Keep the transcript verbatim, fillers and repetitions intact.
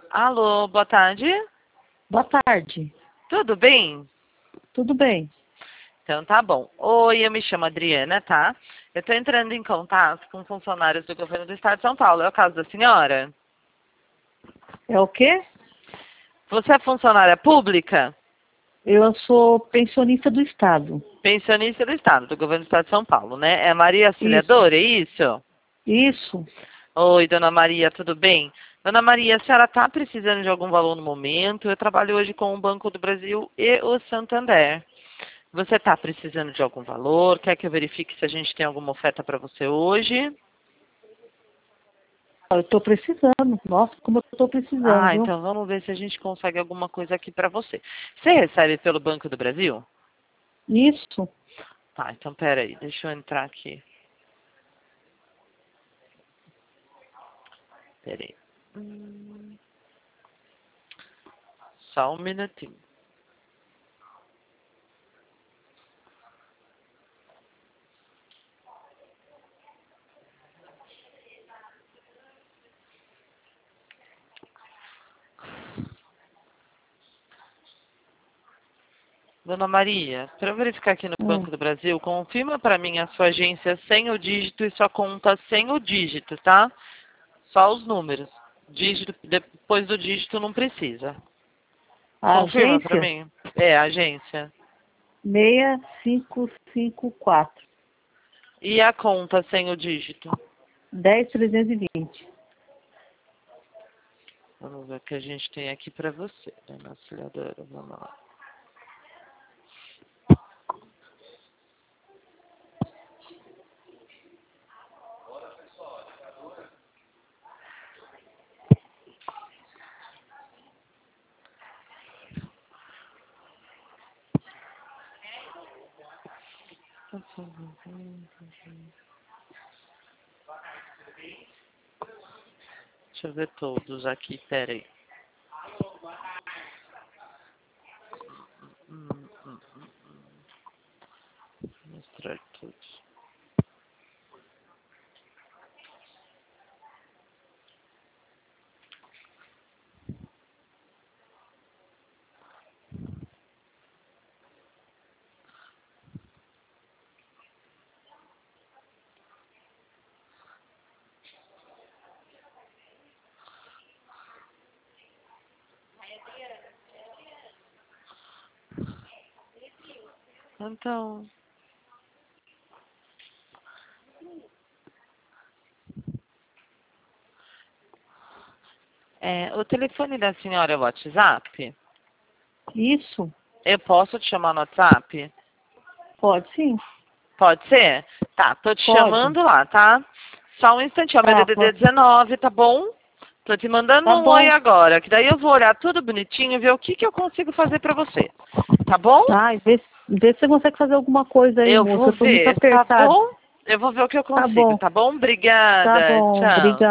Alô, boa tarde. Boa tarde. Tudo bem? Tudo bem? Então tá bom. Oi, eu me chamo Adriana, tá? Eu tô entrando em contato com funcionários do governo do estado de São Paulo. É o caso da senhora? É o quê? Você é funcionária pública? Eu sou pensionista do Estado. Pensionista do estado, do governo do estado de São Paulo, né? É Maria Isso. Auxiliadora, é isso? Isso. Oi, dona Maria, tudo bem? Dona Maria, a senhora está precisando de algum valor no momento? Eu trabalho hoje com o Banco do Brasil e o Santander. Você está precisando de algum valor? Quer que eu verifique se a gente tem alguma oferta para você hoje? Eu estou precisando. Nossa, como eu estou precisando, Ah, viu? então vamos ver se a gente consegue alguma coisa aqui para você. Você recebe pelo Banco do Brasil? Isso. Tá, então peraí, deixa eu entrar aqui. Peraí. Hum, só um minutinho. Dona Maria, para eu verificar aqui no Hum. Banco do Brasil, confirma para mim a sua agência sem o dígito e sua conta sem o dígito, tá? Só os números. Dígito, depois do dígito não precisa. A Confirma para agência mim. É, a agência. seis cinco cinco quatro, E a conta sem o dígito? dez trezentos e vinte. Vamos ver o que a gente tem aqui para você, dona Auxiliadora. Vamos lá. Deixa eu ver todos aqui, peraí. Hum, hum, hum, hum. Vou mostrar todos. Então, é, o telefone da senhora é o WhatsApp? Isso. Eu posso te chamar no WhatsApp? Pode sim. Pode ser? Tá, tô te Pode. chamando lá, tá? Só um instantinho, meu Tá, D D D pode. dezenove, tá bom? Tô te mandando Tá um oi bom. agora, que daí eu vou olhar tudo bonitinho e ver o que, que eu consigo fazer pra você. Tá bom? Tá, e vê, vê se você consegue fazer alguma coisa aí, Eu moça. vou Eu tô muito ver, tá apertada. bom? Eu vou ver o que eu Tá consigo, bom. tá bom? Tá Obrigada, bom. tchau. Obrigada.